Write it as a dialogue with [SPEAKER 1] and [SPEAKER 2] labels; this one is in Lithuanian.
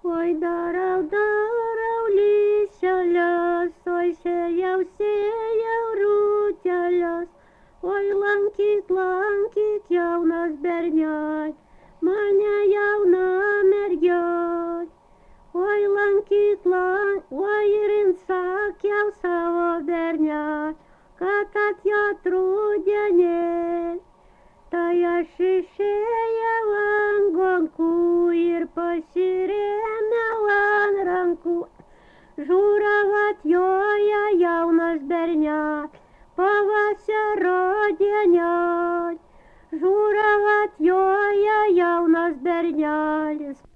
[SPEAKER 1] Oi darau lyseles, oi sėjau rūteles, oi lankyt jaunas bernel, mane jauna mergel. Oi lankyt, oi ir sakiau savo bernel, kad atjot rudenį. Tai aš išėjau ant gonkų ir pasirėmiau ant rankų. Žūrav atjoja jaunas bernel, pavasario dienel. Žūrav atjoja jaunas bernelis,